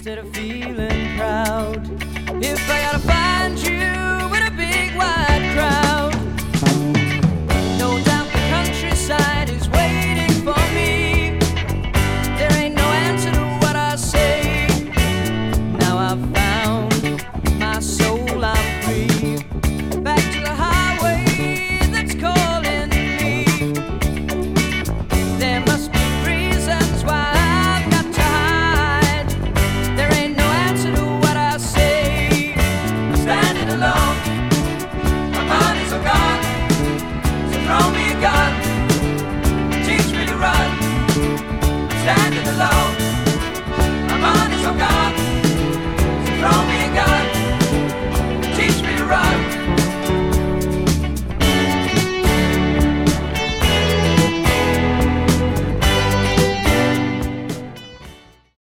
instead of feeling proud. If I gotta find you with a big wide